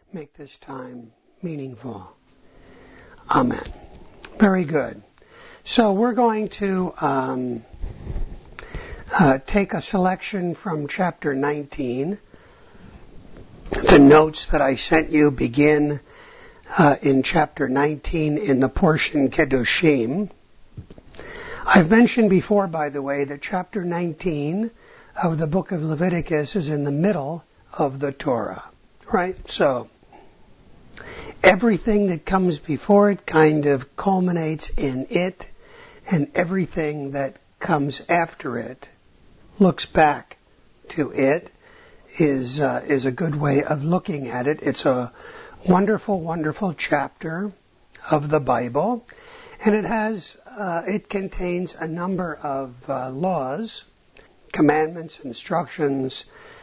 make this time meaningful. Amen. Very good. So we're going to take a selection from chapter 19. The notes that I sent you begin in chapter 19 in the portion Kedoshim. I've mentioned before, by the way, that chapter 19 of the book of Leviticus is in the middle of the Torah, right? So everything that comes before it kind of culminates in it, and everything that comes after it looks back to it, is a good way of looking at it. It's a wonderful, wonderful chapter of the Bible, and it contains a number of laws, commandments, instructions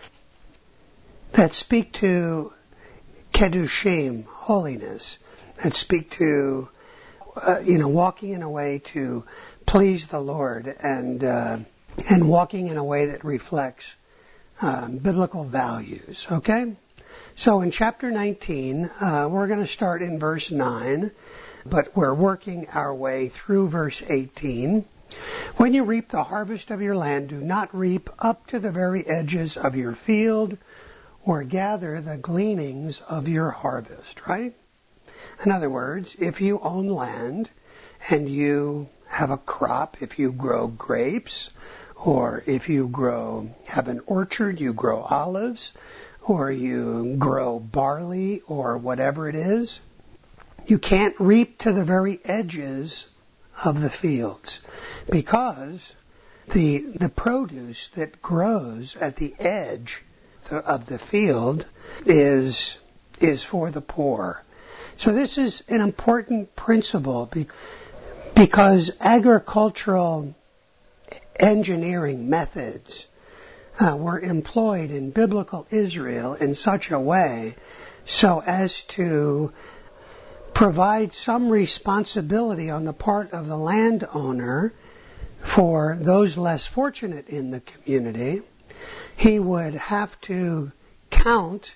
that speak to Kedushim, holiness, that speak to walking in a way to please the Lord, and walking in a way that reflects biblical values. Okay? So in chapter 19, we're going to start in verse 9, but we're working our way through verse 18. When you reap the harvest of your land, do not reap up to the very edges of your field, or gather the gleanings of your harvest, right? In other words, if you own land and you have a crop, if you grow grapes, or if you have an orchard, you grow olives, or you grow barley, or whatever it is, you can't reap to the very edges of the fields, because the produce that grows at the edge of the field is for the poor. So this is an important principle, because agricultural engineering methods were employed in biblical Israel in such a way so as to provide some responsibility on the part of the landowner for those less fortunate in the community. He would have to count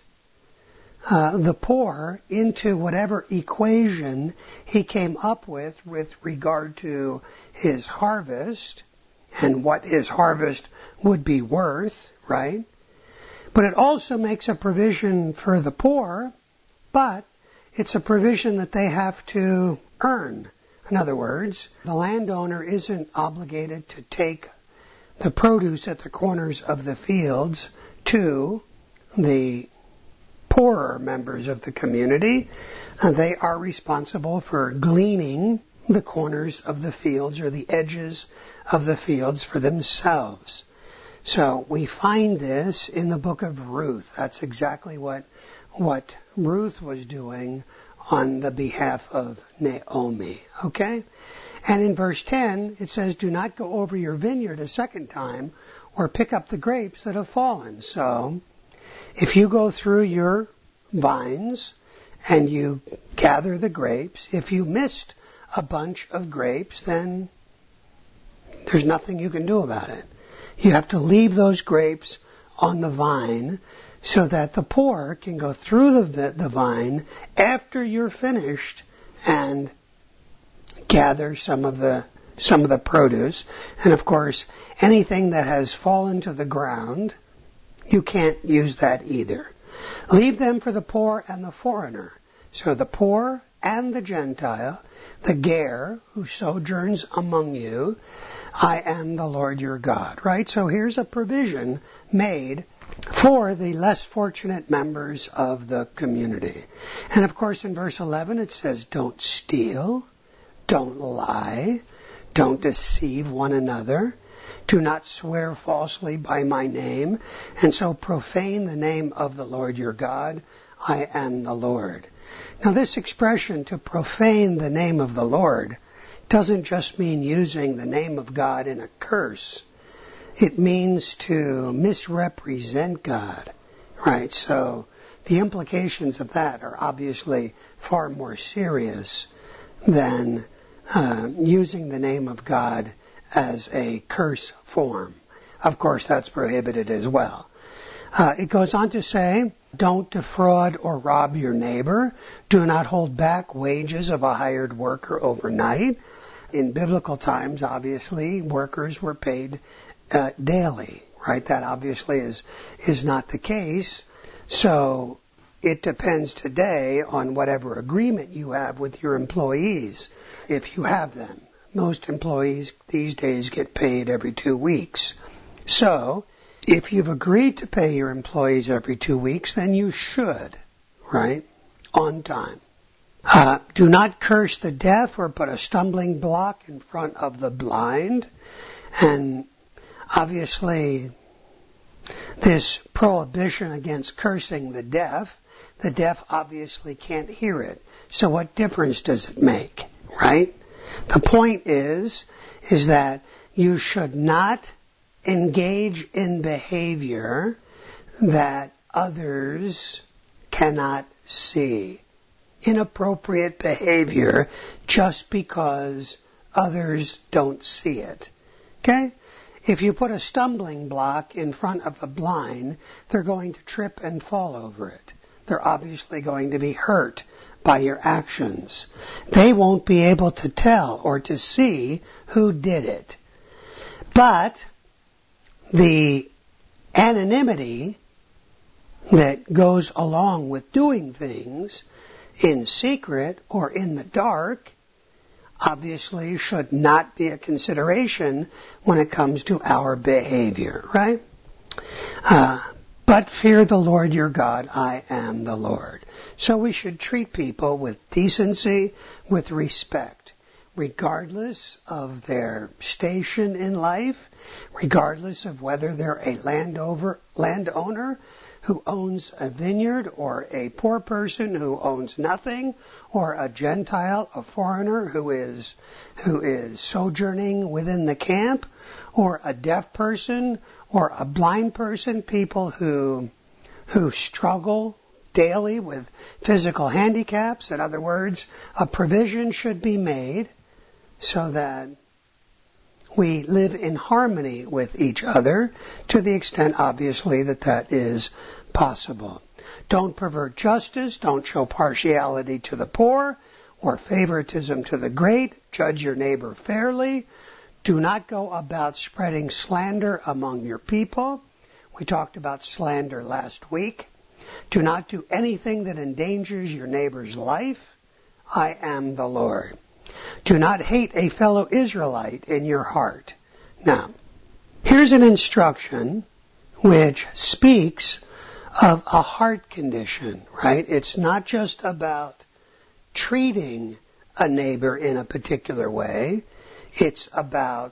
the poor into whatever equation he came up with regard to his harvest and what his harvest would be worth, right? But it also makes a provision for the poor, but it's a provision that they have to earn. In other words, the landowner isn't obligated to take the produce at the corners of the fields to the poorer members of the community. They are responsible for gleaning the corners of the fields or the edges of the fields for themselves. So we find this in the book of Ruth. That's exactly what Ruth was doing on the behalf of Naomi. Okay? And in verse 10, it says, do not go over your vineyard a second time or pick up the grapes that have fallen. So if you go through your vines and you gather the grapes, if you missed a bunch of grapes, then there's nothing you can do about it. You have to leave those grapes on the vine so that the poor can go through the vine after you're finished and gather some of the produce. And of course, anything that has fallen to the ground, you can't use that either. Leave them for the poor and the foreigner. So the poor and the Gentile, the Ger, who sojourns among you, I am the Lord your God. Right? So here's a provision made for the less fortunate members of the community. And of course in verse 11 it says, don't steal, don't lie, don't deceive one another, do not swear falsely by my name, and so profane the name of the Lord your God. I am the Lord. Now this expression, to profane the name of the Lord, doesn't just mean using the name of God in a curse. It means to misrepresent God, right? So the implications of that are obviously far more serious than using the name of God as a curse form. Of course, that's prohibited as well. It goes on to say, Don't defraud or rob your neighbor. Do not hold back wages of a hired worker overnight. In biblical times, obviously, workers were paid daily, right? That obviously is not the case. So it depends today on whatever agreement you have with your employees, if you have them. Most employees these days get paid every 2 weeks. So if you've agreed to pay your employees every 2 weeks, then you should, right? On time. Do not curse the deaf or put a stumbling block in front of the blind. And obviously, this prohibition against cursing the deaf obviously can't hear it. So what difference does it make, right? The point is that you should not engage in behavior that others cannot see. Inappropriate behavior just because others don't see it. Okay? If you put a stumbling block in front of the blind, they're going to trip and fall over it. They're obviously going to be hurt by your actions. They won't be able to tell or to see who did it. But the anonymity that goes along with doing things in secret or in the dark obviously should not be a consideration when it comes to our behavior, right? But fear the Lord your God, I am the Lord. So we should treat people with decency, with respect, regardless of their station in life, regardless of whether they're a landowner who owns a vineyard, or a poor person who owns nothing, or a Gentile, a foreigner who is sojourning within the camp, or a deaf person, or a blind person, people who struggle daily with physical handicaps. In other words, a provision should be made so that we live in harmony with each other to the extent, obviously, that is possible. Don't pervert justice. Don't show partiality to the poor or favoritism to the great. Judge your neighbor fairly. Do not go about spreading slander among your people. We talked about slander last week. Do not do anything that endangers your neighbor's life. I am the Lord. Do not hate a fellow Israelite in your heart. Now, here's an instruction which speaks of a heart condition, right? It's not just about treating a neighbor in a particular way. It's about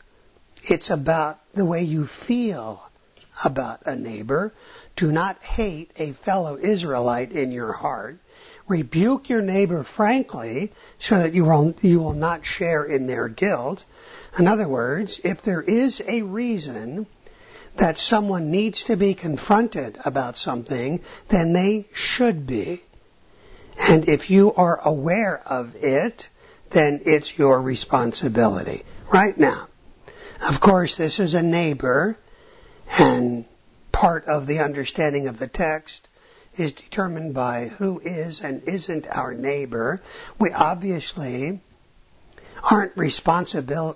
the way you feel about a neighbor. Do not hate a fellow Israelite in your heart. Rebuke your neighbor frankly so that you will not share in their guilt. In other words, if there is a reason that someone needs to be confronted about something, then they should be. And if you are aware of it, then it's your responsibility. Right now, of course, this is a neighbor, and part of the understanding of the text is determined by who is and isn't our neighbor. We obviously aren't responsible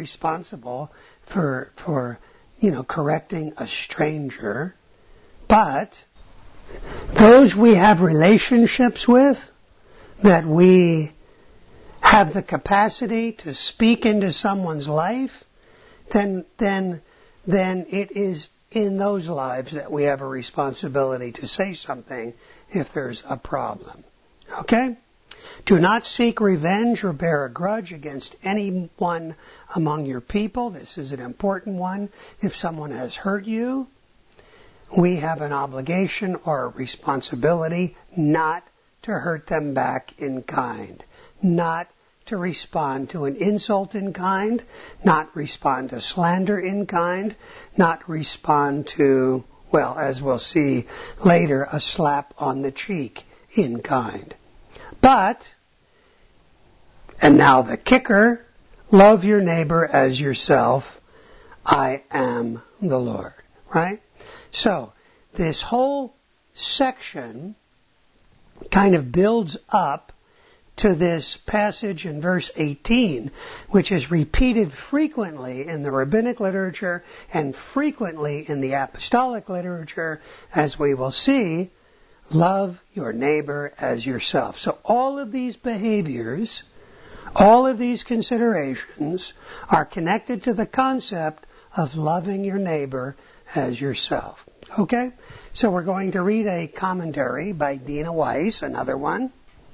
for correcting a stranger, but those we have relationships with, that we have the capacity to speak into someone's life, then it is in those lives that we have a responsibility to say something if there's a problem. Okay? Do not seek revenge or bear a grudge against anyone among your people. This is an important one. If someone has hurt you, we have an obligation or a responsibility not to hurt them back in kind, not to respond to an insult in kind, not respond to slander in kind, not respond to, well, as we'll see later, a slap on the cheek in kind. But, and now the kicker, love your neighbor as yourself. I am the Lord. Right? So, this whole section kind of builds up to this passage in verse 18, which is repeated frequently in the rabbinic literature and frequently in the apostolic literature, as we will see, love your neighbor as yourself. So all of these behaviors, all of these considerations are connected to the concept of loving your neighbor as yourself. Okay? So we're going to read a commentary by Dina Weiss, another one,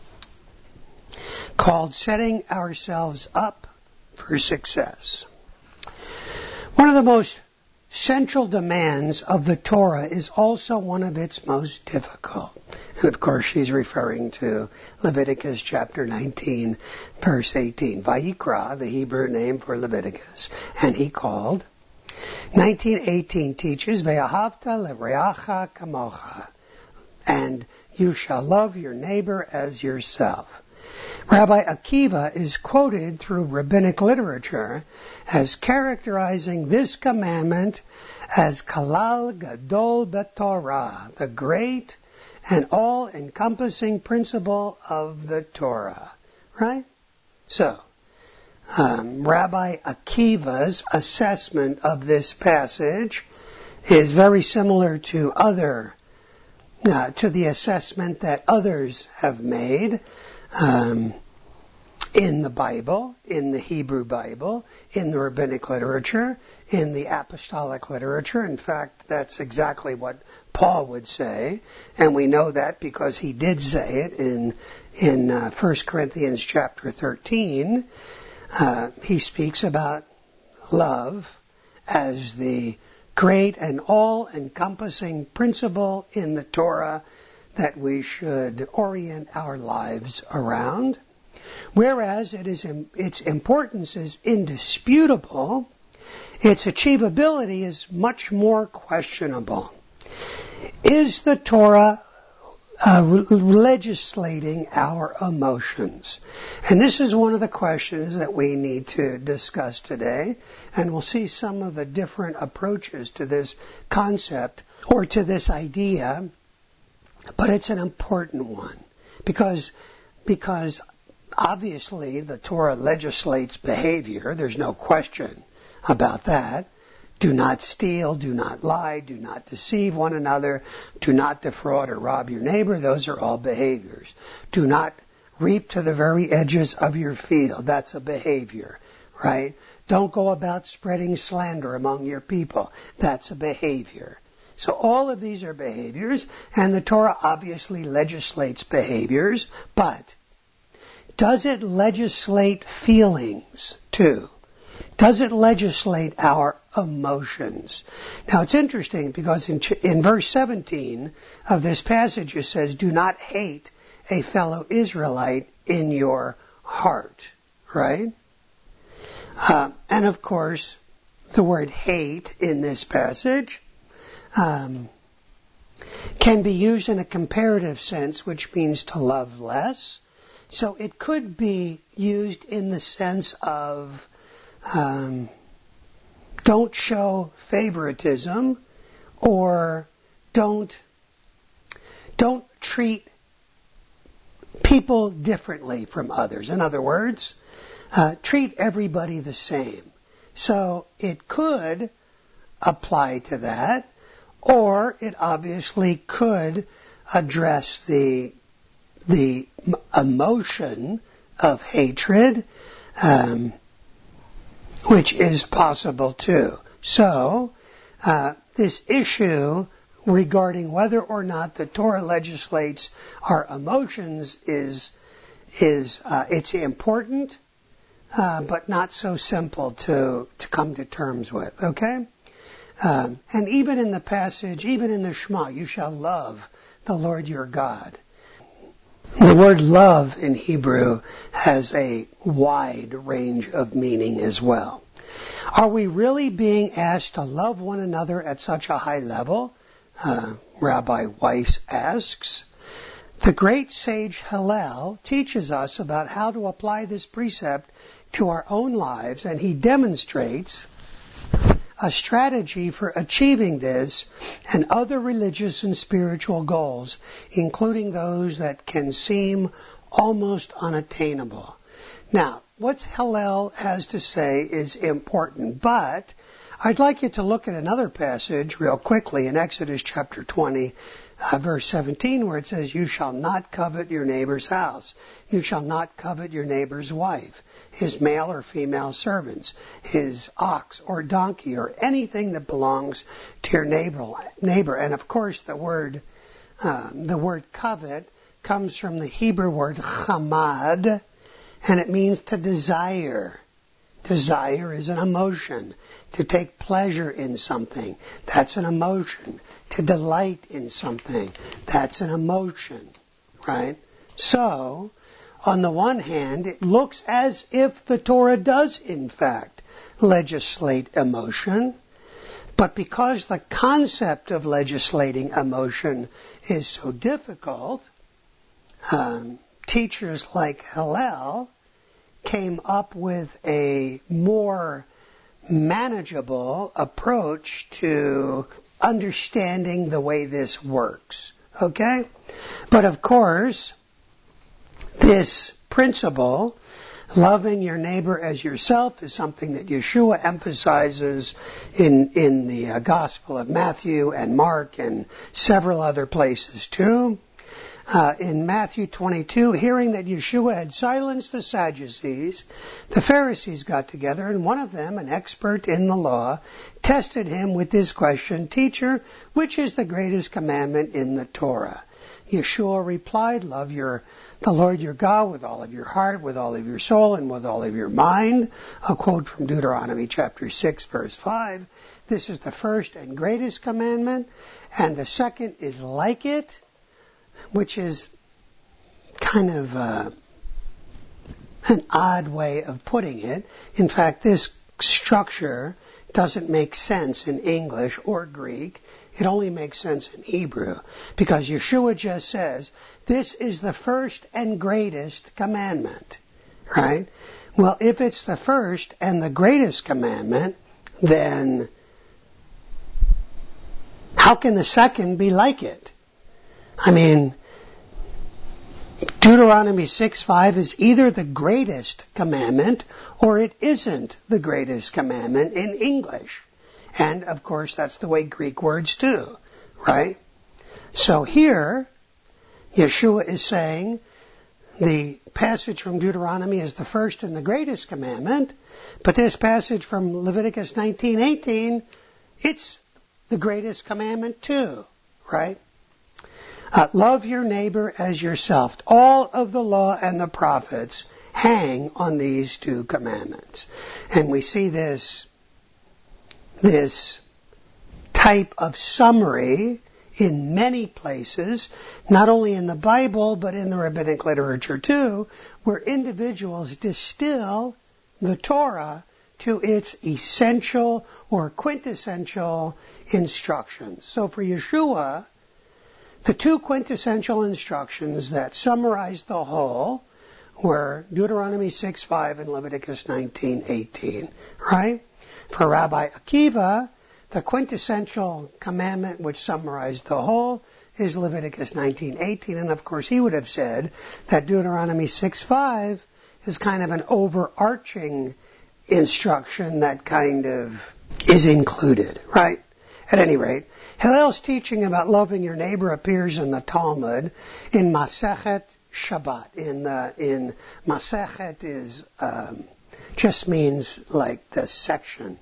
called Setting Ourselves Up for Success. One of the most central demands of the Torah is also one of its most difficult. And of course she's referring to Leviticus chapter 19, verse 18. Vayikra, the Hebrew name for Leviticus, and he called. 19:18 teaches, Ve'ahavta le'reacha kamocha, and you shall love your neighbor as yourself. Rabbi Akiva is quoted through rabbinic literature as characterizing this commandment as Kalal Gadol B'Torah, the great and all-encompassing principle of the Torah. Right? So, Rabbi Akiva's assessment of this passage is very similar to the assessment that others have made in the Bible, in the Hebrew Bible, in the rabbinic literature, in the apostolic literature. In fact, that's exactly what Paul would say, and we know that because he did say it in 1 Corinthians chapter 13. He speaks about love as the great and all-encompassing principle in the Torah that we should orient our lives around. Whereas its importance is indisputable, its achievability is much more questionable. Is the Torah legislating our emotions? And this is one of the questions that we need to discuss today, and we'll see some of the different approaches to this concept or to this idea, but it's an important one because obviously the Torah legislates behavior. There's no question about that. Do not steal, do not lie, do not deceive one another, do not defraud or rob your neighbor. Those are all behaviors. Do not reap to the very edges of your field. That's a behavior, right? Don't go about spreading slander among your people. That's a behavior. So all of these are behaviors, and the Torah obviously legislates behaviors, but does it legislate feelings too? Does it legislate our emotions? Now it's interesting because in verse 17 of this passage it says, do not hate a fellow Israelite in your heart, right? And of course, the word hate in this passage can be used in a comparative sense, which means to love less. So it could be used in the sense of don't show favoritism, or don't treat people differently from others. In other words, treat everybody the same. So it could apply to that, or it obviously could address the emotion of hatred, which is possible too. So, this issue regarding whether or not the Torah legislates our emotions is it's important, but not so simple to come to terms with. Okay, and even in the passage, even in the Shema, you shall love the Lord your God. The word love in Hebrew has a wide range of meaning as well. Are we really being asked to love one another at such a high level? Rabbi Weiss asks. The great sage Hillel teaches us about how to apply this precept to our own lives, and he demonstrates a strategy for achieving this and other religious and spiritual goals, including those that can seem almost unattainable. Now, what Hillel has to say is important, but I'd like you to look at another passage real quickly in Exodus chapter 20, verse 17, where it says, "You shall not covet your neighbor's house. You shall not covet your neighbor's wife, his male or female servants, his ox or donkey, or anything that belongs to your neighbor." And of course, the word covet comes from the Hebrew word chamad, and it means to desire. Desire is an emotion. To take pleasure in something, that's an emotion. To delight in something, that's an emotion, right? So, on the one hand, it looks as if the Torah does, in fact, legislate emotion, but because the concept of legislating emotion is so difficult, teachers like Hillel came up with a more manageable approach to understanding the way this works. Okay? But of course, this principle, loving your neighbor as yourself, is something that Yeshua emphasizes in the Gospel of Matthew and Mark and several other places too. In Matthew 22, hearing that Yeshua had silenced the Sadducees, the Pharisees got together, and one of them, an expert in the law, tested him with this question, "Teacher, which is the greatest commandment in the Torah?" Yeshua replied, "Love the Lord your God with all of your heart, with all of your soul, and with all of your mind." A quote from Deuteronomy chapter 6, verse 5. "This is the first and greatest commandment, and the second is like it," which is kind of an odd way of putting it. In fact, this structure doesn't make sense in English or Greek. It only makes sense in Hebrew, because Yeshua just says, "This is the first and greatest commandment," right? Well, if it's the first and the greatest commandment, then how can the second be like it? I mean, Deuteronomy 6:5 is either the greatest commandment or it isn't the greatest commandment in English. And, of course, that's the way Greek words do, right? So here, Yeshua is saying the passage from Deuteronomy is the first and the greatest commandment, but this passage from Leviticus 19:18, it's the greatest commandment too, right? Love your neighbor as yourself. All of the law and the prophets hang on these two commandments. And we see this type of summary in many places, not only in the Bible, but in the rabbinic literature too, where individuals distill the Torah to its essential or quintessential instructions. So for Yeshua, the two quintessential instructions that summarize the whole were Deuteronomy 6:5 and Leviticus 19:18, right? For Rabbi Akiva, the quintessential commandment which summarized the whole is Leviticus 19:18, and of course he would have said that Deuteronomy 6:5 is kind of an overarching instruction that kind of is included, right? At any rate, Hillel's teaching about loving your neighbor appears in the Talmud in Masechet Shabbat. In Masechet is just means like the section,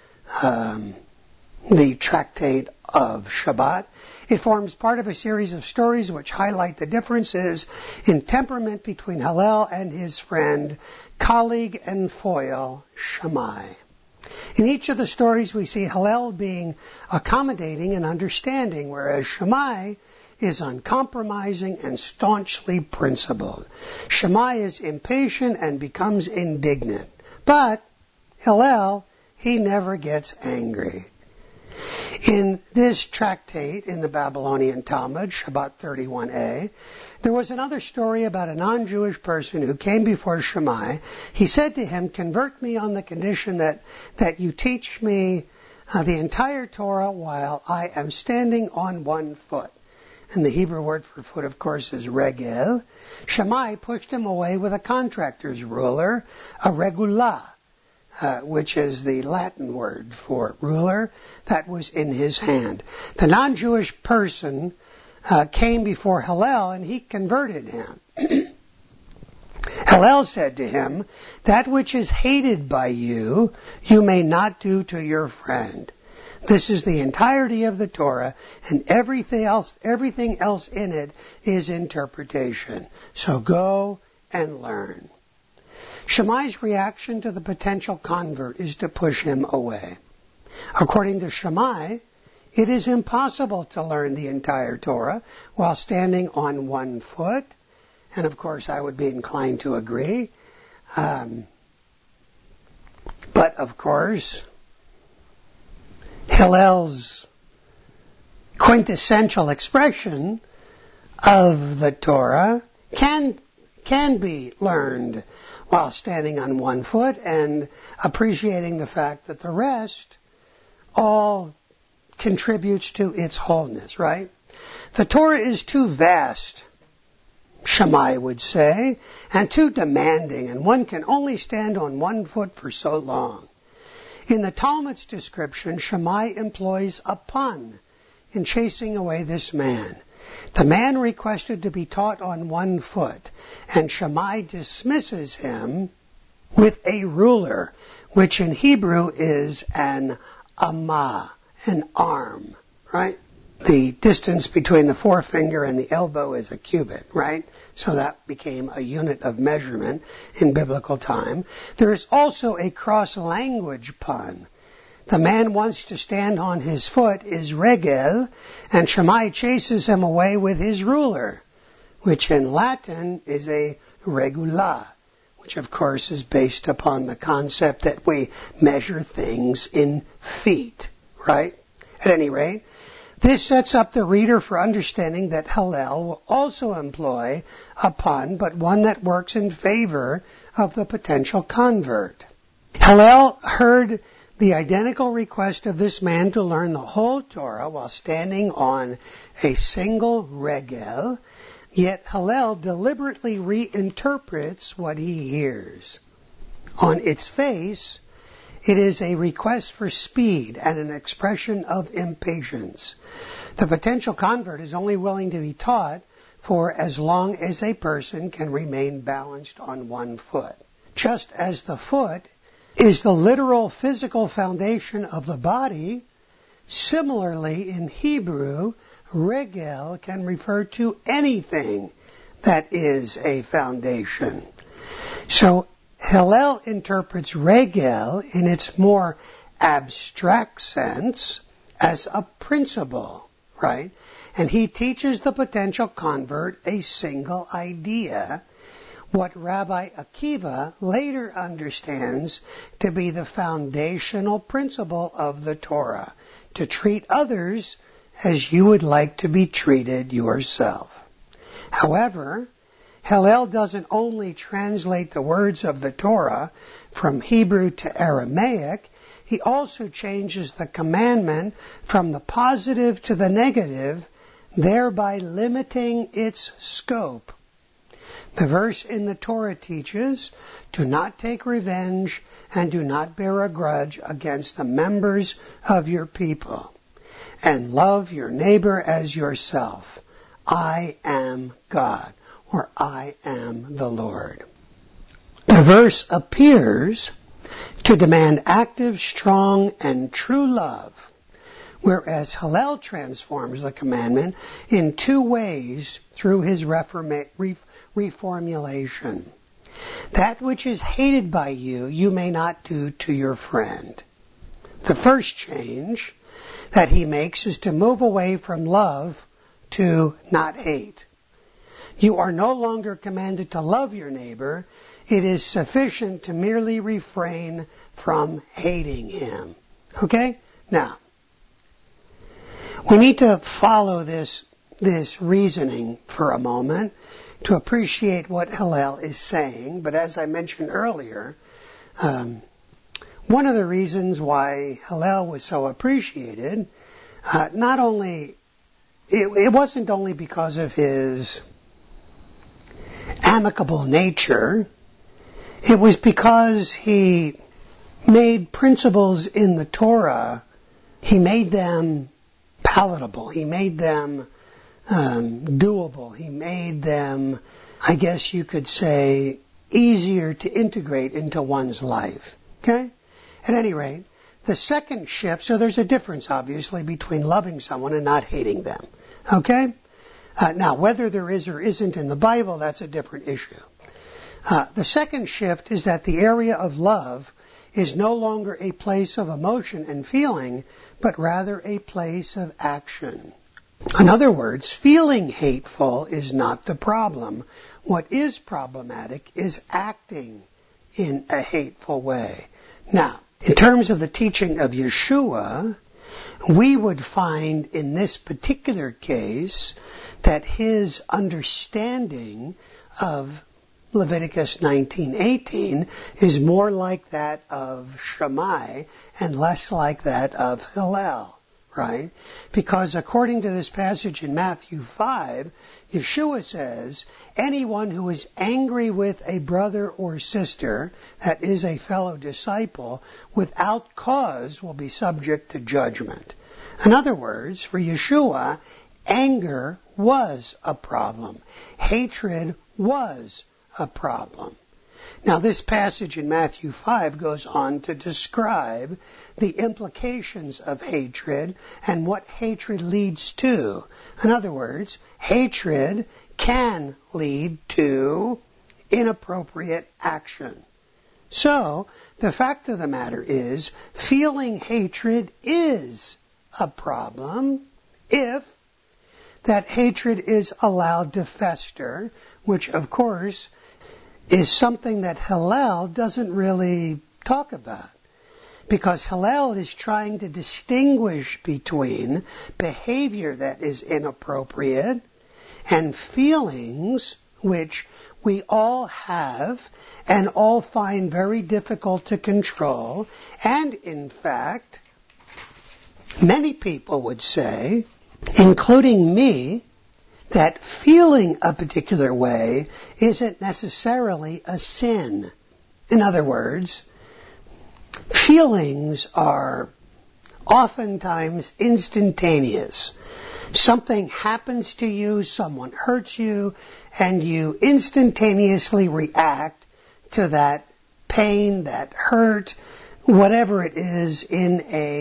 the tractate of Shabbat. It forms part of a series of stories which highlight the differences in temperament between Hillel and his friend, colleague, and foil, Shammai. In each of the stories we see Hillel being accommodating and understanding, whereas Shammai is uncompromising and staunchly principled. Shammai is impatient and becomes indignant. But Hillel, he never gets angry. In this tractate in the Babylonian Talmud, Shabbat 31a, there was another story about a non-Jewish person who came before Shammai. He said to him, "Convert me on the condition that you teach me the entire Torah while I am standing on one foot. And the Hebrew word for foot, of course, is regel. Shammai pushed him away with a contractor's ruler, a regulah, which is the Latin word for ruler, that was in his hand. The non-Jewish person came before Hillel, and he converted him. Hillel said to him, "That which is hated by you, you may not do to your friend." This is the entirety of the Torah, and everything else in it is interpretation. So go and learn. Shammai's reaction to the potential convert is to push him away. According to Shammai, it is impossible to learn the entire Torah while standing on one foot. And of course, I would be inclined to agree. But of course, Hillel's quintessential expression of the Torah can be learned while standing on one foot and appreciating the fact that the rest all contributes to its wholeness, right? The Torah is too vast, Shammai would say, and too demanding, and one can only stand on one foot for so long. In the Talmud's description, Shammai employs a pun in chasing away this man. The man requested to be taught on one foot, and Shammai dismisses him with a ruler, which in Hebrew is an amah, an arm, right? The distance between the forefinger and the elbow is a cubit, right? So that became a unit of measurement in biblical time. There is also a cross-language pun. The man wants to stand on his foot is regel, and Shammai chases him away with his ruler, which in Latin is a regula, which of course is based upon the concept that we measure things in feet, right? At any rate, this sets up the reader for understanding that Hillel will also employ a pun, but one that works in favor of the potential convert. Hillel heard the identical request of this man to learn the whole Torah while standing on a single regel, yet Hillel deliberately reinterprets what he hears. On its face, it is a request for speed and an expression of impatience. The potential convert is only willing to be taught for as long as a person can remain balanced on one foot. Just as the foot is the literal physical foundation of the body, similarly in Hebrew, regel can refer to anything that is a foundation. So Hillel interprets regel in its more abstract sense as a principle, right? And he teaches the potential convert a single idea, what Rabbi Akiva later understands to be the foundational principle of the Torah, to treat others as you would like to be treated yourself. However, Hillel doesn't only translate the words of the Torah from Hebrew to Aramaic, he also changes the commandment from the positive to the negative, thereby limiting its scope. The verse in the Torah teaches, "Do not take revenge and do not bear a grudge against the members of your people, and love your neighbor as yourself. I am God," or "I am the Lord." The verse appears to demand active, strong, and true love, whereas Hillel transforms the commandment in two ways through his reformulation. That which is hated by you, you may not do to your friend. The first change that he makes is to move away from love to not hate. You are no longer commanded to love your neighbor. It is sufficient to merely refrain from hating him. Okay? Now, we need to follow this reasoning for a moment to appreciate what Hillel is saying. But as I mentioned earlier, one of the reasons why Hillel was so appreciated, not only, it wasn't only because of his amicable nature, it was because he made principles in the Torah, he made them palatable, he made them doable, he made them, I guess you could say, easier to integrate into one's life. Okay? At any rate, the second shift, so there's a difference obviously between loving someone and not hating them. Okay? Now, whether there is or isn't in the Bible, that's a different issue. The second shift is that the area of love is no longer a place of emotion and feeling, but rather a place of action. In other words, feeling hateful is not the problem. What is problematic is acting in a hateful way. Now, in terms of the teaching of Yeshua, we would find in this particular case that his understanding of Leviticus 19:18 is more like that of Shammai and less like that of Hillel. Right? Because according to this passage in Matthew 5, Yeshua says, anyone who is angry with a brother or sister, that is a fellow disciple, without cause will be subject to judgment. In other words, for Yeshua, anger was a problem. Hatred was a problem. Now, this passage in Matthew 5 goes on to describe the implications of hatred and what hatred leads to. In other words, hatred can lead to inappropriate action. So, the fact of the matter is, feeling hatred is a problem if that hatred is allowed to fester, which, of course, is something that Hillel doesn't really talk about. Because Hillel is trying to distinguish between behavior that is inappropriate and feelings which we all have and all find very difficult to control. And in fact, many people would say, including me, that feeling a particular way isn't necessarily a sin. In other words, feelings are oftentimes instantaneous. Something happens to you, someone hurts you, and you instantaneously react to that pain, that hurt, whatever it is, in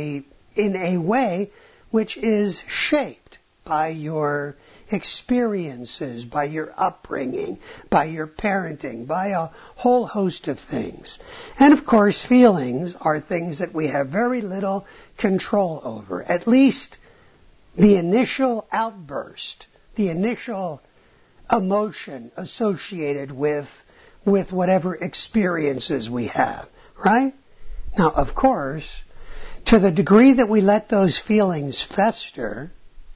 a way which is shaped by your experiences, by your upbringing, by your parenting, by a whole host of things. And of course, feelings are things that we have very little control over. At least the initial outburst, the initial emotion associated with whatever experiences we have, right? Now, of course, to the degree that we let those feelings fester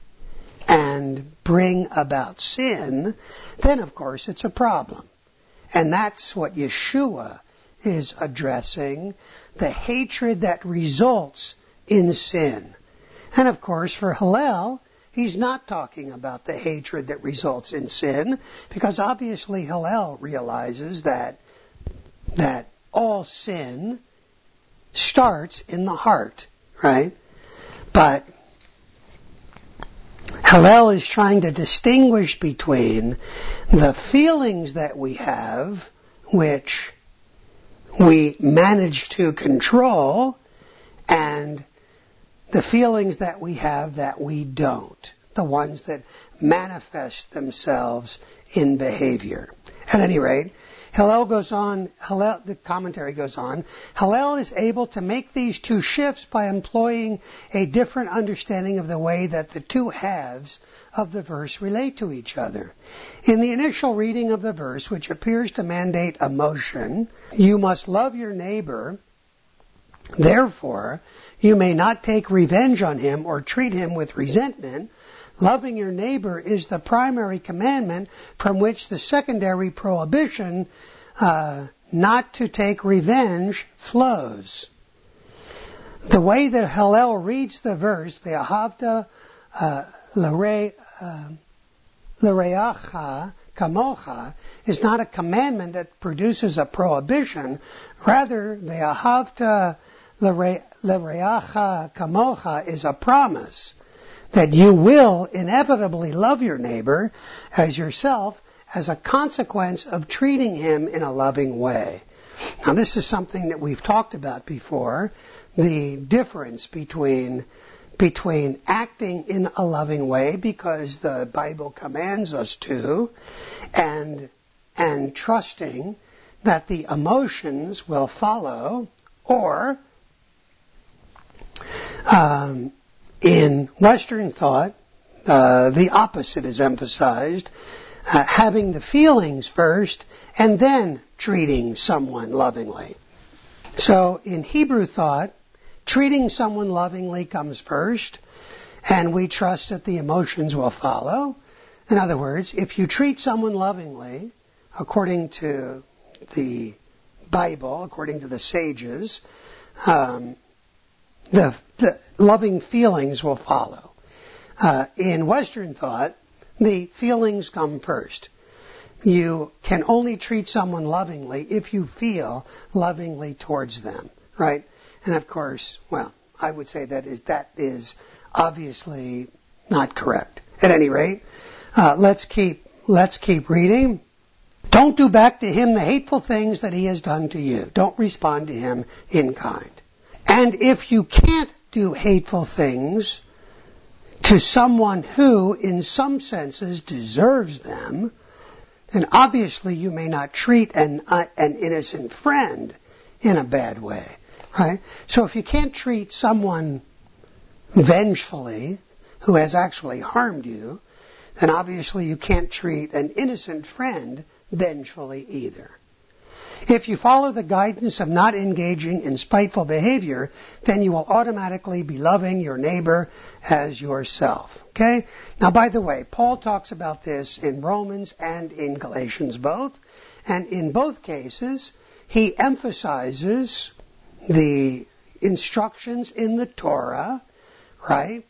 and bring about sin, then of course it's a problem. And that's what Yeshua is addressing, the hatred that results in sin. And of course for Hillel, he's not talking about the hatred that results in sin, because obviously Hillel realizes that all sin starts in the heart, right? But Hillel is trying to distinguish between the feelings that we have, which we manage to control, and the feelings that we have that we don't, the ones that manifest themselves in behavior. At any rate, the commentary goes on, Hillel is able to make these two shifts by employing a different understanding of the way that the two halves of the verse relate to each other. In the initial reading of the verse, which appears to mandate emotion, you must love your neighbor, therefore you may not take revenge on him or treat him with resentment. Loving your neighbor is the primary commandment from which the secondary prohibition not to take revenge flows. The way that Hillel reads the verse, Ve'ahavta l'reacha kamocha, is not a commandment that produces a prohibition. Rather, Ve'ahavta l'reacha kamocha is a promise that you will inevitably love your neighbor as yourself as a consequence of treating him in a loving way. Now, this is something that we've talked about before, the difference between acting in a loving way because the Bible commands us to, and trusting that the emotions will follow, or in Western thought, the opposite is emphasized, having the feelings first and then treating someone lovingly. So in Hebrew thought, treating someone lovingly comes first, and we trust that the emotions will follow. In other words, if you treat someone lovingly, according to the Bible, according to the sages, the loving feelings will follow. In Western thought, the feelings come first. You can only treat someone lovingly if you feel lovingly towards them, right? And of course, well, I would say that is obviously not correct. At any rate, let's keep reading. Don't do back to him the hateful things that he has done to you. Don't respond to him in kind. And if you can't do hateful things to someone who, in some senses, deserves them, then obviously you may not treat an innocent friend in a bad way, right? So if you can't treat someone vengefully who has actually harmed you, then obviously you can't treat an innocent friend vengefully either. If you follow the guidance of not engaging in spiteful behavior, then you will automatically be loving your neighbor as yourself. Okay? Now, by the way, Paul talks about this in Romans and in Galatians both. And in both cases, he emphasizes the instructions in the Torah, right?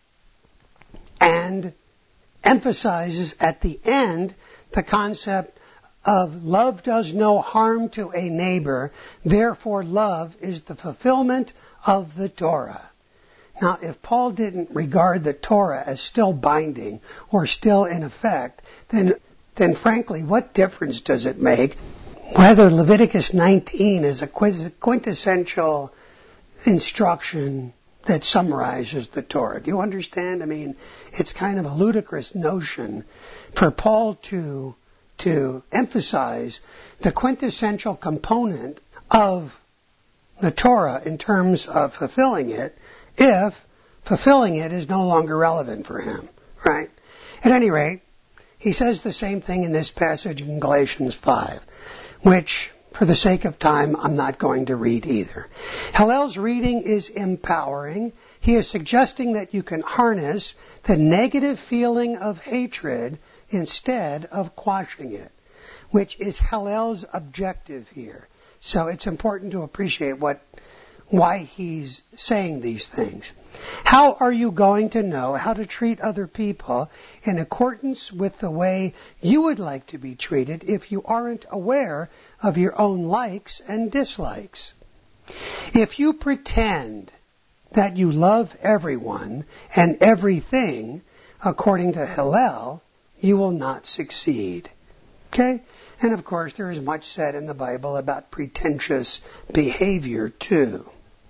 And emphasizes at the end the concept of love does no harm to a neighbor, therefore love is the fulfillment of the Torah. Now, if Paul didn't regard the Torah as still binding or still in effect, then frankly, what difference does it make whether Leviticus 19 is a quintessential instruction that summarizes the Torah? Do you understand? I mean, it's kind of a ludicrous notion for Paul to emphasize the quintessential component of the Torah in terms of fulfilling it, if fulfilling it is no longer relevant for him, right? At any rate, he says the same thing in this passage in Galatians 5, which, for the sake of time, I'm not going to read either. Hillel's reading is empowering. He is suggesting that you can harness the negative feeling of hatred instead of quashing it, which is Hillel's objective here. So it's important to appreciate why he's saying these things. How are you going to know how to treat other people in accordance with the way you would like to be treated if you aren't aware of your own likes and dislikes? If you pretend that you love everyone and everything according to Hillel, you will not succeed. Okay? And of course, there is much said in the Bible about pretentious behavior too.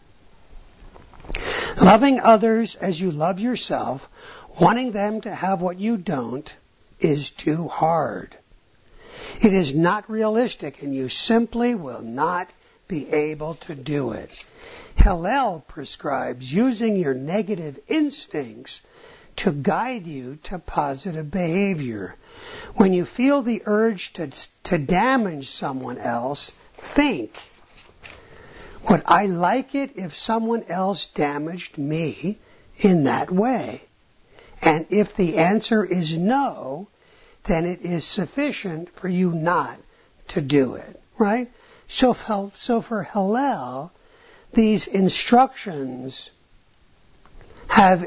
Loving others as you love yourself, wanting them to have what you don't, is too hard. It is not realistic, and you simply will not be able to do it. Hillel prescribes using your negative instincts to guide you to positive behavior. When you feel the urge to damage someone else, think, would I like it if someone else damaged me in that way? And if the answer is no, then it is sufficient for you not to do it, right? So for Hillel, these instructions have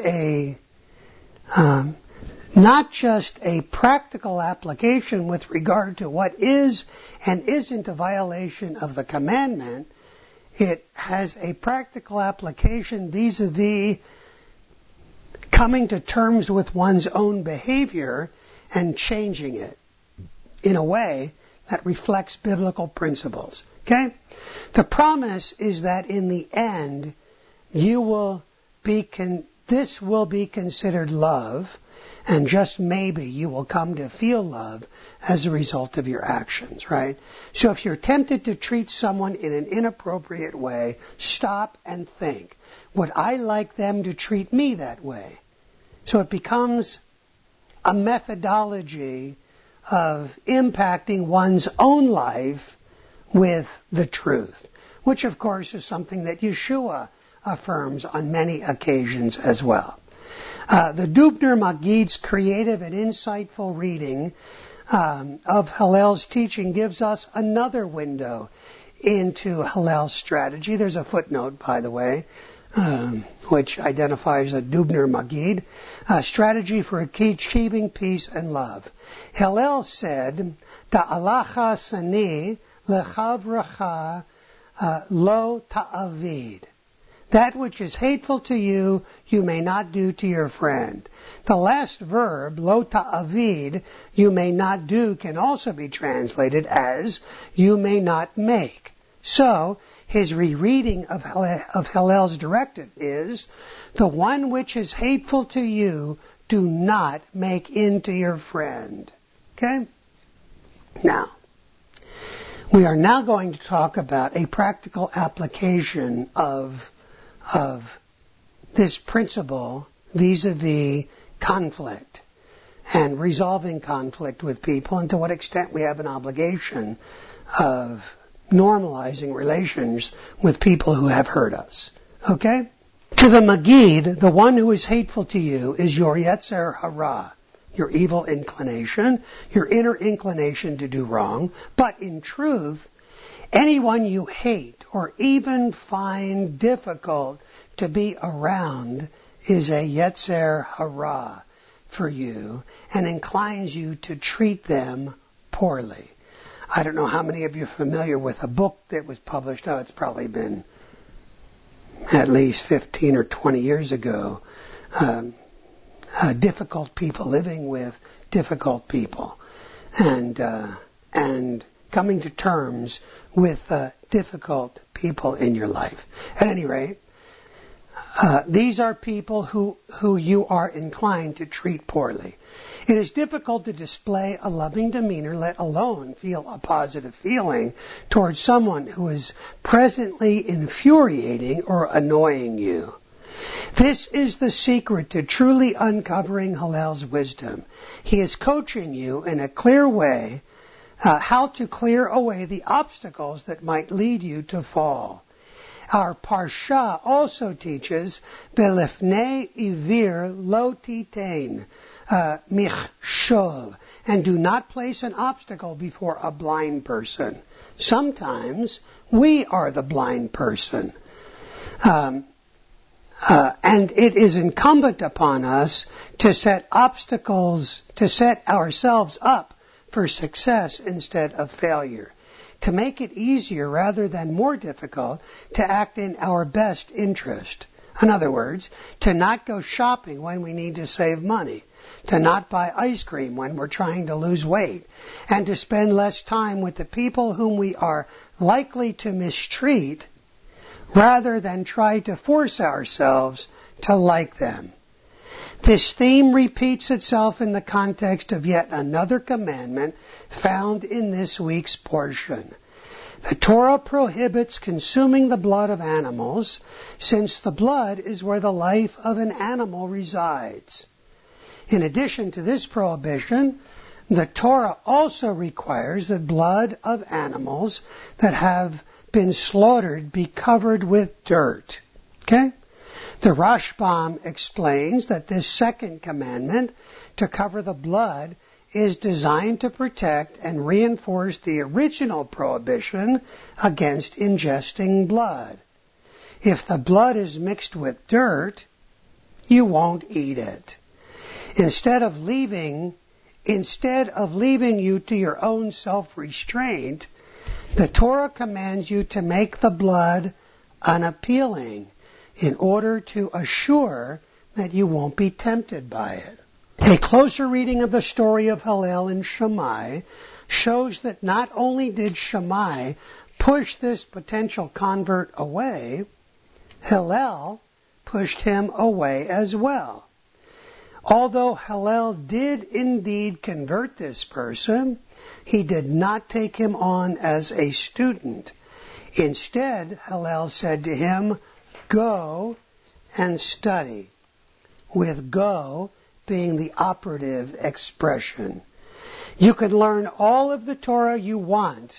not just a practical application with regard to what is and isn't a violation of the commandment, it has a practical application vis-a-vis coming to terms with one's own behavior and changing it in a way that reflects biblical principles. Okay? The promise is that in the end, this will be considered love, and just maybe you will come to feel love as a result of your actions, right? So if you're tempted to treat someone in an inappropriate way, stop and think, would I like them to treat me that way? So it becomes a methodology of impacting one's own life with the truth, which of course is something that Yeshua affirms on many occasions as well. The Dubner Magid's creative and insightful reading of Hillel's teaching gives us another window into Hillel's strategy. There's a footnote, by the way, which identifies the Dubner Magid, strategy for achieving peace and love. Hillel said, "Ta'alacha sani lechavracha lo ta'avid." That which is hateful to you, you may not do to your friend. The last verb, lo ta'avid, you may not do, can also be translated as you may not make. So, his rereading of Hillel's directive is, the one which is hateful to you, do not make into your friend. Okay? Now, we are now going to talk about a practical application of this principle vis-a-vis conflict and resolving conflict with people, and to what extent we have an obligation of normalizing relations with people who have hurt us. Okay? To the Magid, the one who is hateful to you is your Yetzer Hara, your evil inclination, your inner inclination to do wrong. But in truth, anyone you hate or even find difficult to be around is a Yetzer Hara for you and inclines you to treat them poorly. I don't know how many of you are familiar with a book that was published, it's probably been at least 15 or 20 years ago, difficult people living with difficult people, and coming to terms with difficult people in your life. At any rate, these are people who you are inclined to treat poorly. It is difficult to display a loving demeanor, let alone feel a positive feeling towards someone who is presently infuriating or annoying you. This is the secret to truly uncovering Hillel's wisdom. He is coaching you in a clear way how to clear away the obstacles that might lead you to fall. Our Parsha also teaches, Belifnei ivir lo titein michshol, and do not place an obstacle before a blind person. Sometimes we are the blind person. And it is incumbent upon us to set ourselves up for success instead of failure, to make it easier rather than more difficult to act in our best interest. In other words, to not go shopping when we need to save money, to not buy ice cream when we're trying to lose weight, and to spend less time with the people whom we are likely to mistreat rather than try to force ourselves to like them. This theme repeats itself in the context of yet another commandment found in this week's portion. The Torah prohibits consuming the blood of animals, since the blood is where the life of an animal resides. In addition to this prohibition, the Torah also requires that blood of animals that have been slaughtered be covered with dirt. Okay? The Rashbam explains that this second commandment, to cover the blood, is designed to protect and reinforce the original prohibition against ingesting blood. if the blood is mixed with dirt, you won't eat it. Instead of leaving you to your own self-restraint, the Torah commands you to make the blood unappealing in order to assure that you won't be tempted by it. A closer reading of the story of Hillel and Shammai shows that not only did Shammai push this potential convert away, Hillel pushed him away as well. Although Hillel did indeed convert this person, he did not take him on as a student. Instead, Hillel said to him, "Go and study," with "go" being the operative expression. You can learn all of the Torah you want,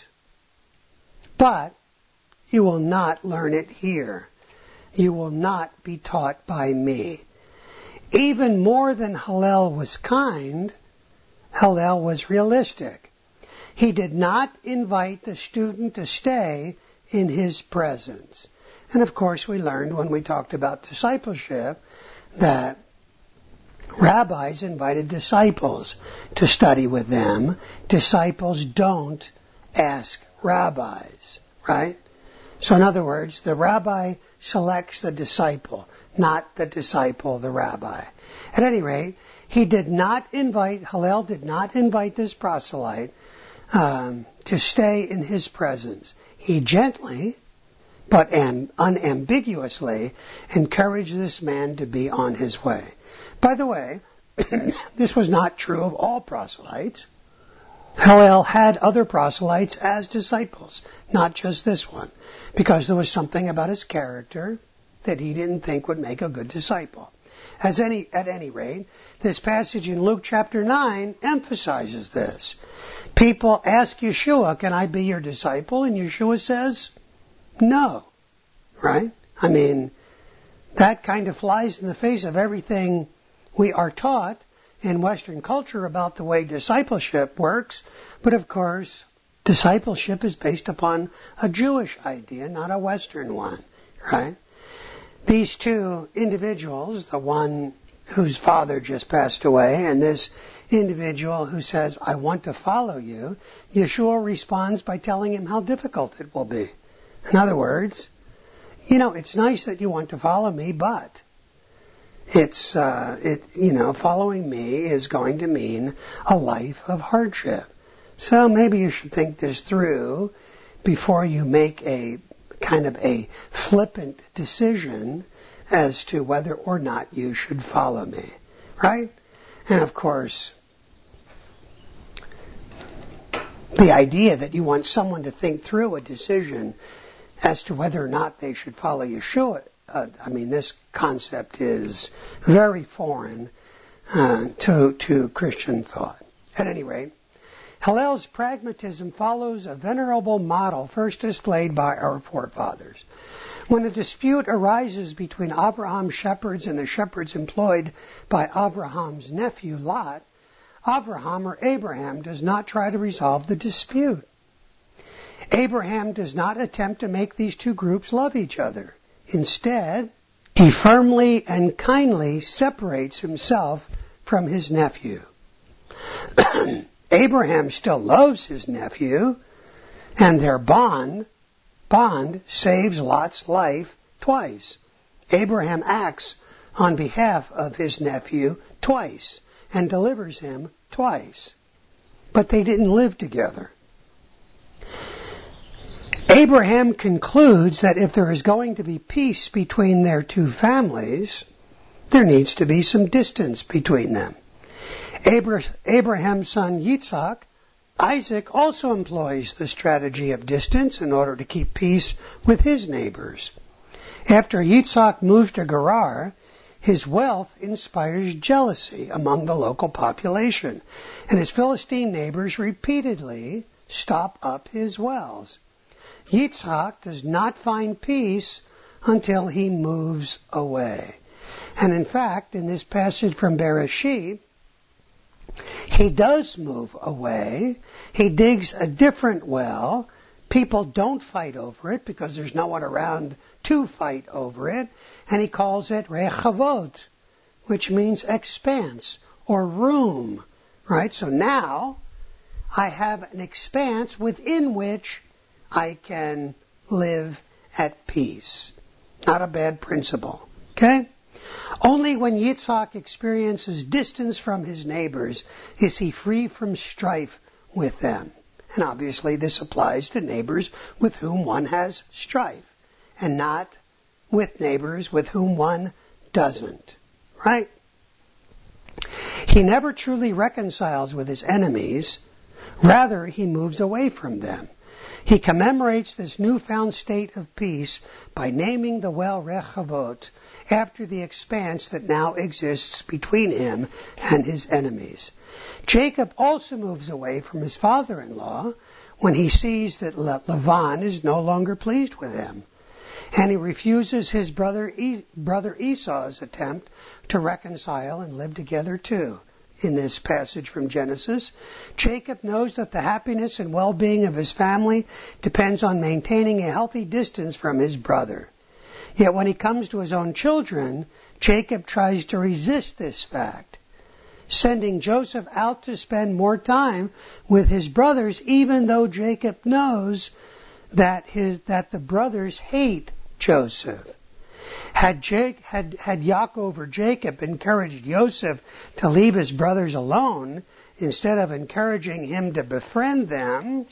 but you will not learn it here. You will not be taught by me. Even more than Hillel was kind, Hillel was realistic. He did not invite the student to stay in his presence. And of course we learned when we talked about discipleship that rabbis invited disciples to study with them. Disciples don't ask rabbis, right? So in other words, the rabbi selects the disciple, not the disciple the rabbi. At any rate, Hillel did not invite this proselyte to stay in his presence. He gently, but unambiguously, encouraged this man to be on his way. By the way, this was not true of all proselytes. Hillel had other proselytes as disciples, not just this one, because there was something about his character that he didn't think would make a good disciple. At any rate, this passage in Luke chapter 9 emphasizes this. People ask Yeshua, "Can I be your disciple?" And Yeshua says, "No." Right? I mean, that kind of flies in the face of everything we are taught in Western culture about the way discipleship works. But of course, discipleship is based upon a Jewish idea, not a Western one. Right? These two individuals, the one whose father just passed away and this individual who says, "I want to follow you," Yeshua responds by telling him how difficult it will be. In other words, it's nice that you want to follow me, but following me is going to mean a life of hardship. So maybe you should think this through before you make a kind of a flippant decision as to whether or not you should follow me. Right? And of course, the idea that you want someone to think through a decision as to whether or not they should follow Yeshua, this concept is very foreign to Christian thought. At any rate, Hillel's pragmatism follows a venerable model first displayed by our forefathers. When a dispute arises between Abraham's shepherds and the shepherds employed by Abraham's nephew Lot, Abraham or Abraham does not try to resolve the dispute. Abraham does not attempt to make these two groups love each other. Instead, he firmly and kindly separates himself from his nephew. Abraham still loves his nephew, and their bond saves Lot's life twice. Abraham acts on behalf of his nephew twice and delivers him twice. But they didn't live together. Abraham concludes that if there is going to be peace between their two families, there needs to be some distance between them. Abraham's son Yitzhak, Isaac, also employs the strategy of distance in order to keep peace with his neighbors. After Yitzhak moves to Gerar, his wealth inspires jealousy among the local population, and his Philistine neighbors repeatedly stop up his wells. Yitzhak does not find peace until he moves away. And in fact, in this passage from Bereshit, he does move away. He digs a different well People don't fight over it because there's no one around to fight over it. And he calls it rechavot, which means expanse or room. Right? So now I have an expanse within which I can live at peace. Not a bad principle. Okay? Only when Yitzhak experiences distance from his neighbors is he free from strife with them. And obviously this applies to neighbors with whom one has strife, and not with neighbors with whom one doesn't. Right? He never truly reconciles with his enemies. Rather, he moves away from them. He commemorates this newfound state of peace by naming the well Rechavot after the expanse that now exists between him and his enemies. Jacob also moves away from his father-in-law when he sees that Lavan is no longer pleased with him. And he refuses his brother Esau's attempt to reconcile and live together too. In this passage from Genesis, Jacob knows that the happiness and well-being of his family depends on maintaining a healthy distance from his brother. Yet when he comes to his own children, Jacob tries to resist this fact, sending Joseph out to spend more time with his brothers, even though Jacob knows that the brothers hate Joseph. Had Yaakov or Jacob encouraged Joseph to leave his brothers alone instead of encouraging him to befriend them,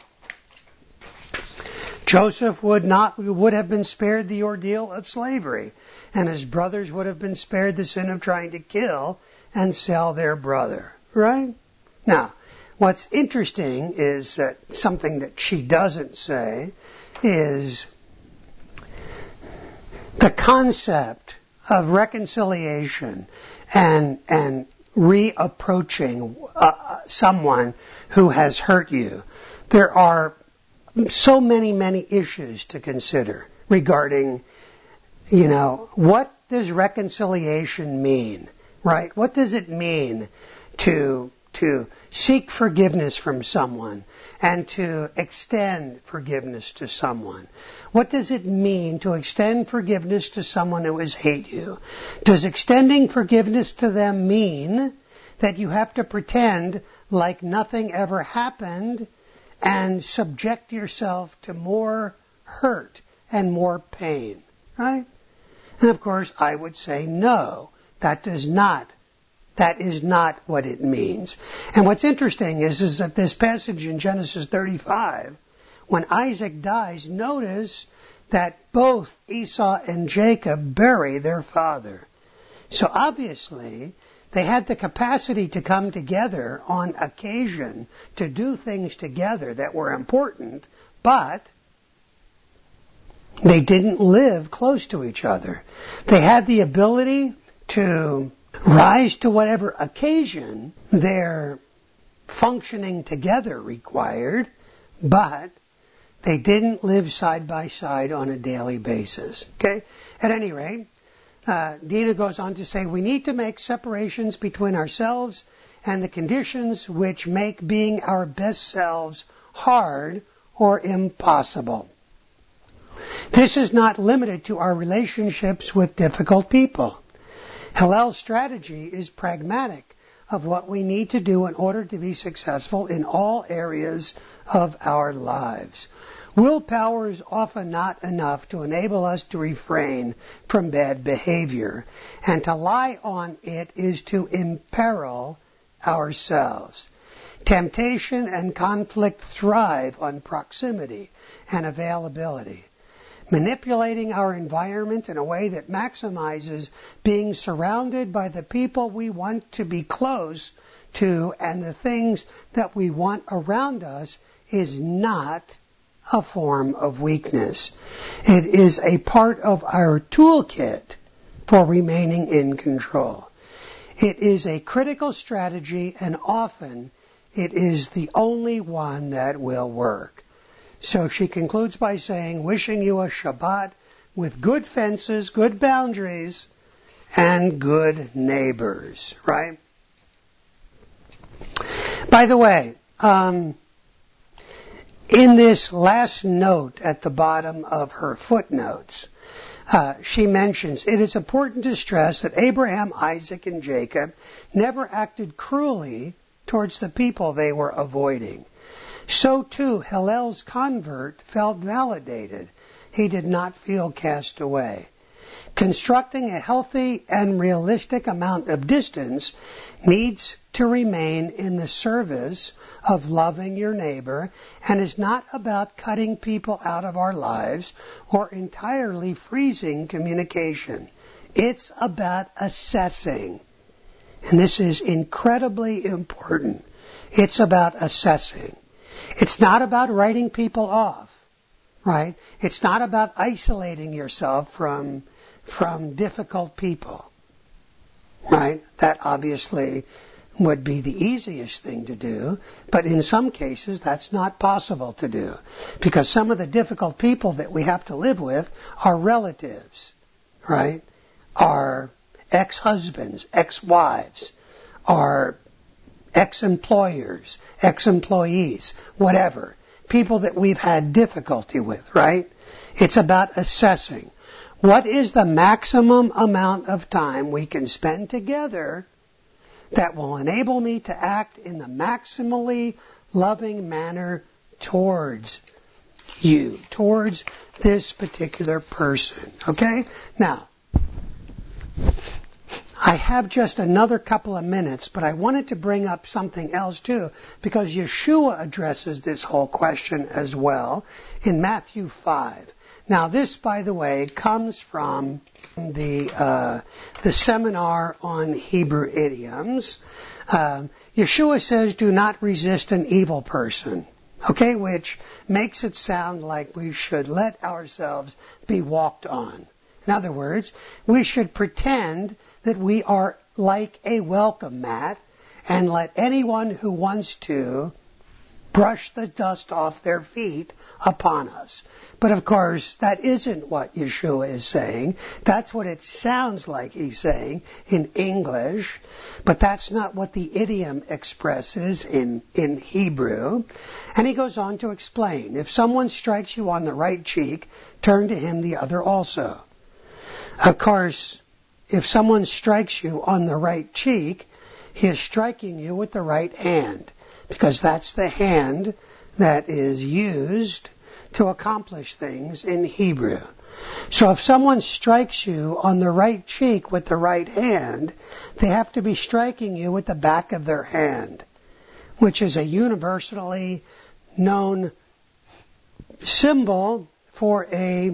Joseph would have been spared the ordeal of slavery, and his brothers would have been spared the sin of trying to kill and sell their brother. Right? Now, what's interesting is that something that she doesn't say is the concept of reconciliation and reapproaching someone who has hurt you. There are so many issues to consider regarding, what does reconciliation mean, right? What does it mean to seek forgiveness from someone and to extend forgiveness to someone? What does it mean to extend forgiveness to someone who has hate you? Does extending forgiveness to them mean that you have to pretend like nothing ever happened and subject yourself to more hurt and more pain? Right? And of course, I would say no, that is not what it means. And what's interesting is that this passage in Genesis 35, when Isaac dies, notice that both Esau and Jacob bury their father. So obviously, they had the capacity to come together on occasion to do things together that were important, but they didn't live close to each other. They had the ability to rise to whatever occasion their functioning together required, but they didn't live side by side on a daily basis. Okay? At any rate, Dina goes on to say, we need to make separations between ourselves and the conditions which make being our best selves hard or impossible. This is not limited to our relationships with difficult people. Hillel's strategy is pragmatic of what we need to do in order to be successful in all areas of our lives. Willpower is often not enough to enable us to refrain from bad behavior, and to lie on it is to imperil ourselves. Temptation and conflict thrive on proximity and availability. Manipulating our environment in a way that maximizes being surrounded by the people we want to be close to and the things that we want around us is not a form of weakness. It is a part of our toolkit for remaining in control. It is a critical strategy, and often it is the only one that will work. So she concludes by saying, wishing you a Shabbat with good fences, good boundaries, and good neighbors, right? By the way, In this last note at the bottom of her footnotes, she mentions, it is important to stress that Abraham, Isaac, and Jacob never acted cruelly towards the people they were avoiding. So too, Hillel's convert felt validated. He did not feel cast away. Constructing a healthy and realistic amount of distance needs to remain in the service of loving your neighbor and is not about cutting people out of our lives or entirely freezing communication. It's about assessing. And this is incredibly important. It's about assessing. It's not about writing people off, right? It's not about isolating yourself from difficult people, right? That obviously would be the easiest thing to do, but in some cases that's not possible to do, because some of the difficult people that we have to live with are relatives, right? Are ex-husbands, ex-wives, are ex-employers, ex-employees, whatever. People that we've had difficulty with, right? It's about assessing. What is the maximum amount of time we can spend together that will enable me to act in the maximally loving manner towards you, towards this particular person? Okay? Now, I have just another couple of minutes, but I wanted to bring up something else too, because Yeshua addresses this whole question as well in Matthew 5. Now this, by the way, comes from the seminar on Hebrew idioms. Yeshua says, do not resist an evil person. Okay, which makes it sound like we should let ourselves be walked on. In other words, we should pretend that we are like a welcome mat and let anyone who wants to brush the dust off their feet upon us. But of course, that isn't what Yeshua is saying. That's what it sounds like he's saying in English, but that's not what the idiom expresses in Hebrew. And he goes on to explain, if someone strikes you on the right cheek, turn to him the other also. Of course, if someone strikes you on the right cheek, he is striking you with the right hand, because that's the hand that is used to accomplish things in Hebrew. So if someone strikes you on the right cheek with the right hand, they have to be striking you with the back of their hand, which is a universally known symbol for an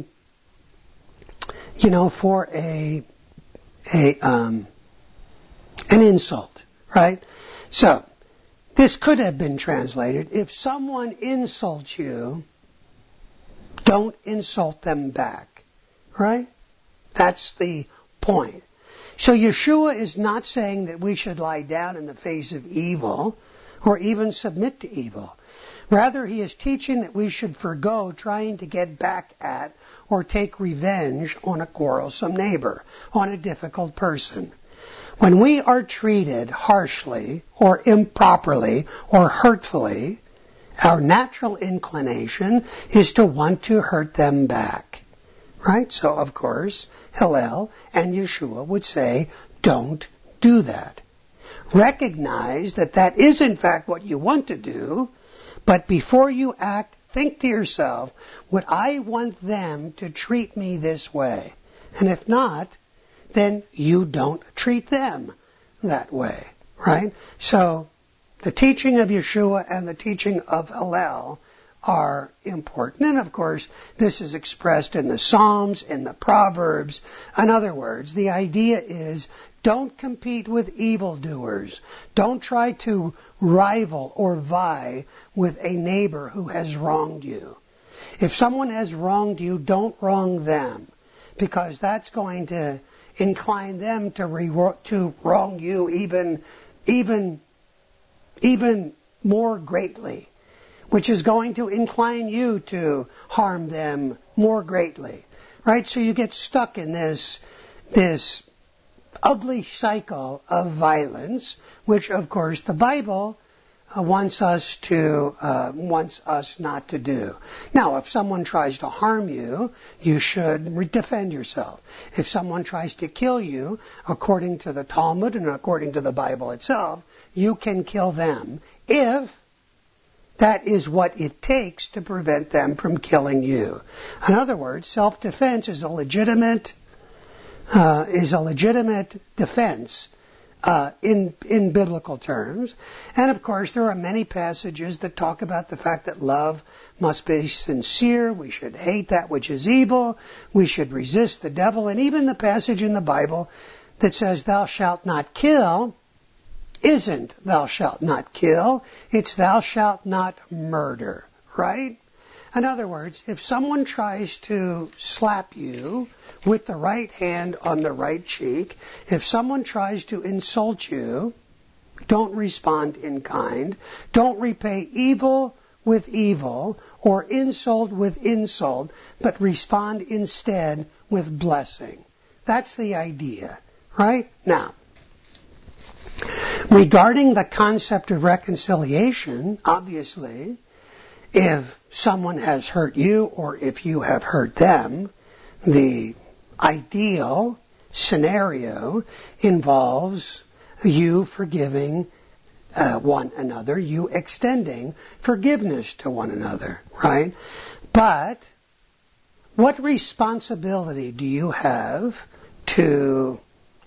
insult, right? So, this could have been translated, if someone insults you, don't insult them back, right? That's the point. So Yeshua is not saying that we should lie down in the face of evil or even submit to evil. Rather, he is teaching that we should forgo trying to get back at or take revenge on a quarrelsome neighbor, on a difficult person. When we are treated harshly or improperly or hurtfully, our natural inclination is to want to hurt them back. Right? So, of course, Hillel and Yeshua would say, don't do that. Recognize that that is in fact what you want to do, but before you act, think to yourself, would I want them to treat me this way? And if not, then you don't treat them that way, right? So the teaching of Yeshua and the teaching of Hillel are important. And of course, this is expressed in the Psalms, in the Proverbs. In other words, the idea is don't compete with evildoers. Don't try to rival or vie with a neighbor who has wronged you. If someone has wronged you, don't wrong them, because that's going to incline them to wrong you even more greatly, which is going to incline you to harm them more greatly, right? So you get stuck in this ugly cycle of violence, which of course the Bible wants us not to do. Now, if someone tries to harm you, you should defend yourself. If someone tries to kill you, according to the Talmud and according to the Bible itself, you can kill them if that is what it takes to prevent them from killing you. In other words, self-defense is a legitimate defense in biblical terms. And of course, there are many passages that talk about the fact that love must be sincere. We should hate that which is evil. We should resist the devil. And even the passage in the Bible that says, "Thou shalt not kill," isn't "thou shalt not kill." It's "thou shalt not murder," right? In other words, if someone tries to slap you with the right hand on the right cheek, if someone tries to insult you, don't respond in kind. Don't repay evil with evil or insult with insult, but respond instead with blessing. That's the idea, right? Now, regarding the concept of reconciliation, obviously, if someone has hurt you or if you have hurt them, the ideal scenario involves you forgiving one another, you extending forgiveness to one another, right? But what responsibility do you have to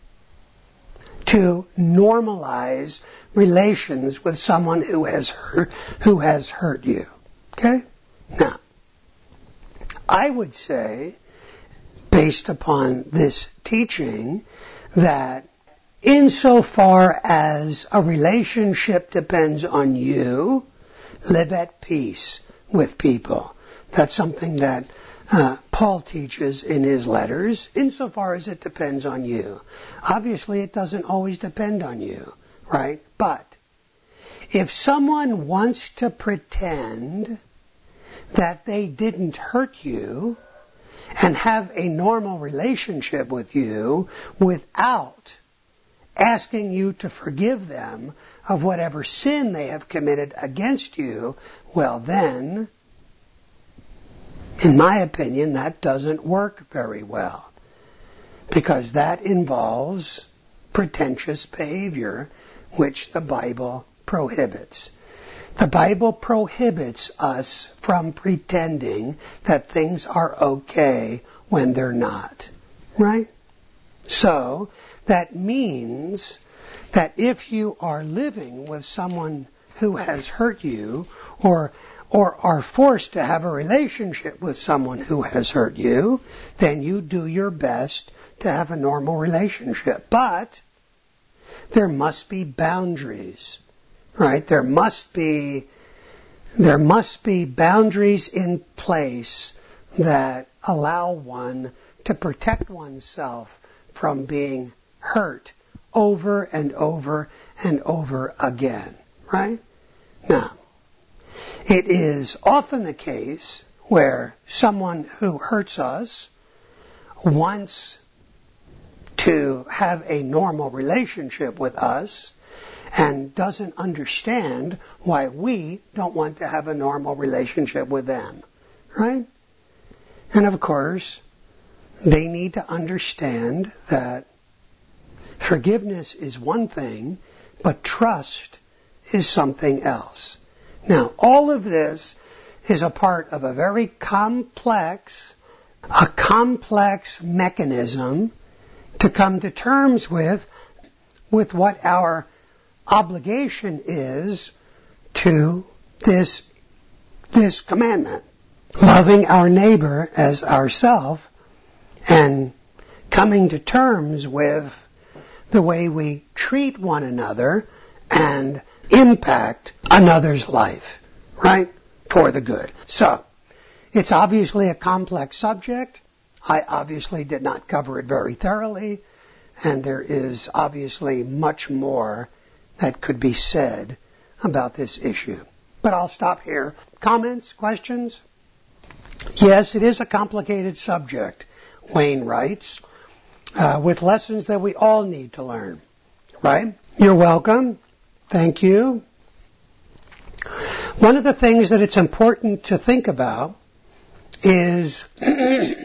normalize relations with someone who has hurt you? Okay? Now, I would say, based upon this teaching, that insofar as a relationship depends on you, live at peace with people. That's something that Paul teaches in his letters, insofar as it depends on you. Obviously, it doesn't always depend on you, right? But if someone wants to pretend that they didn't hurt you and have a normal relationship with you without asking you to forgive them of whatever sin they have committed against you, well then, in my opinion, that doesn't work very well. Because that involves pretentious behavior, which the Bible prohibits. The Bible prohibits us from pretending that things are okay when they're not. Right? So, that means that if you are living with someone who has hurt you, or are forced to have a relationship with someone who has hurt you, then you do your best to have a normal relationship. But there must be boundaries. Right? There must be boundaries in place that allow one to protect oneself from being hurt over and over and over again. Right? Now, it is often the case where someone who hurts us wants to have a normal relationship with us and doesn't understand why we don't want to have a normal relationship with them. Right? And of course, they need to understand that forgiveness is one thing, but trust is something else. Now, all of this is a part of a very complex mechanism to come to terms with what our obligation is to this commandment. Loving our neighbor as ourself and coming to terms with the way we treat one another and impact another's life, right? For the good. So, it's obviously a complex subject. I obviously did not cover it very thoroughly, and there is obviously much more that could be said about this issue. But I'll stop here. Comments? Questions? Yes, it is a complicated subject, Wayne writes, with lessons that we all need to learn. Right? You're welcome. Thank you. One of the things that it's important to think about is to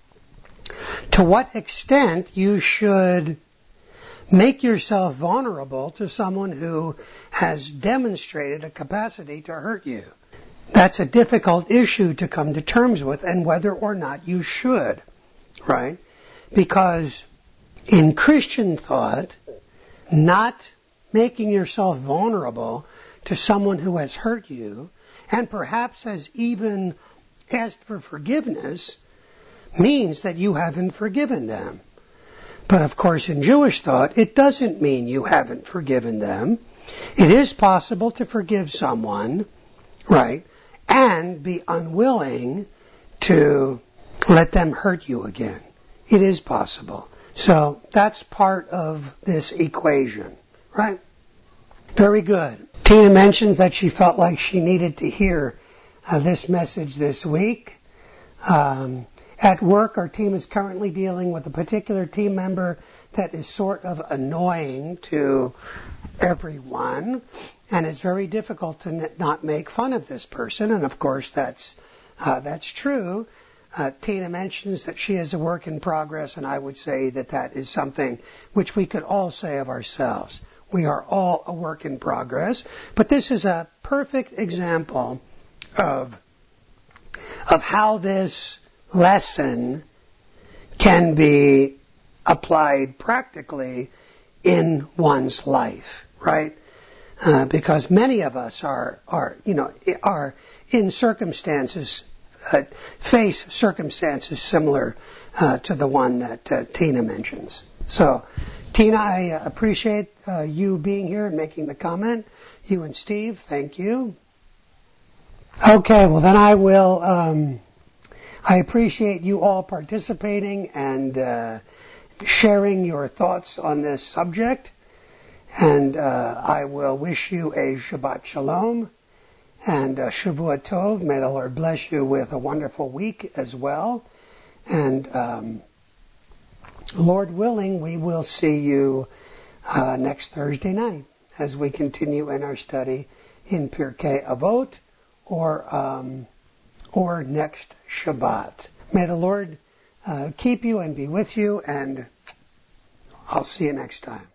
what extent you should make yourself vulnerable to someone who has demonstrated a capacity to hurt you. That's a difficult issue to come to terms with, and whether or not you should, right? Because in Christian thought, not making yourself vulnerable to someone who has hurt you, and perhaps has even asked for forgiveness, means that you haven't forgiven them. But of course, in Jewish thought, it doesn't mean you haven't forgiven them. It is possible to forgive someone, right, and be unwilling to let them hurt you again. It is possible. So that's part of this equation, right? Very good. Tina mentions that she felt like she needed to hear this message this week. At work, our team is currently dealing with a particular team member that is sort of annoying to everyone, and it's very difficult to not make fun of this person, and of course that's true. Tina mentions that she is a work in progress, and I would say that that is something which we could all say of ourselves. We are all a work in progress, but this is a perfect example of how this lesson can be applied practically in one's life, right? Because many of us are in circumstances, face circumstances similar to the one that Tina mentions. So, Tina, I appreciate you being here and making the comment. You and Steve, thank you. Okay, well then I will. I appreciate you all participating and sharing your thoughts on this subject. And I will wish you a Shabbat Shalom and Shavua Tov. May the Lord bless you with a wonderful week as well. And Lord willing, we will see you next Thursday night as we continue in our study in Pirkei Avot, or next Shabbat. May the Lord keep you and be with you, and I'll see you next time.